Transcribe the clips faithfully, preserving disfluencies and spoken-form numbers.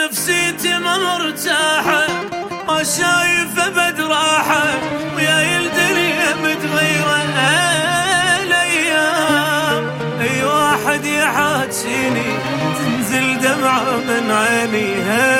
نفسيتي ما مرتاحة، ما شايف ابد راحة، ويا الدنيا متغيرة الايام. اي واحد يحاجيني تنزل دمعة من عيني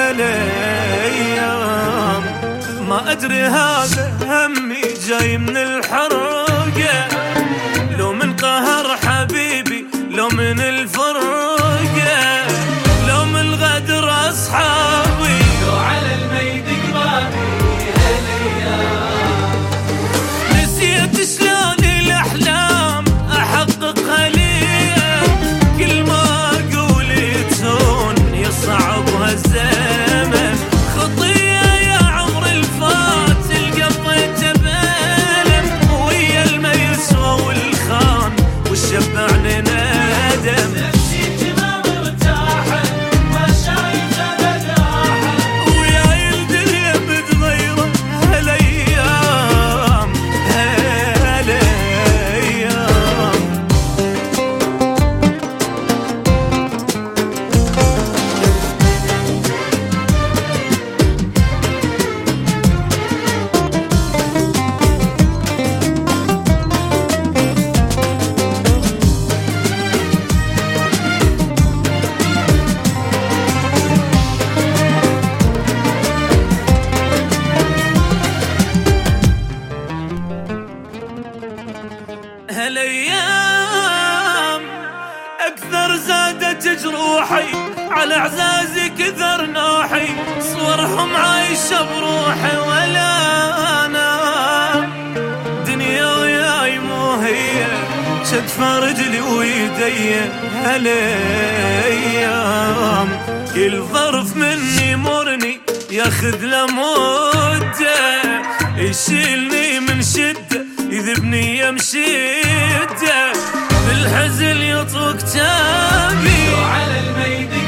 هالايام. ما ادري هذا همي جاي من الحرقة، لو من قهر حبيبي، لو من الفرقة، لو من غدر أصحابي، لو على الميت قرابي هالايام. نسيت شلون الأحلام أحققها ليا، كل ما أقول تهون يصعب هالزمن، خطية يا عمر الفات القضيته بألم، ويا الميسوى والخان والشبعن ندم. نفسيتي ما مرتاحة، ما شايفة ابد راحة، ويا الدنيا متغيرة هالايام هالايام. هالايام اكثر زادت جروحي، على اعزازي كثر نوحي، صورهم عايشه بروحي ولا انا. دنيا وياي مو هي، شدفة رجلي ويدي هالايام. كل ظرف مني مرني ياخذ له مده، يشيلني من شده يذبني يمشده، بالحزن يطوق تابي، لو على الميت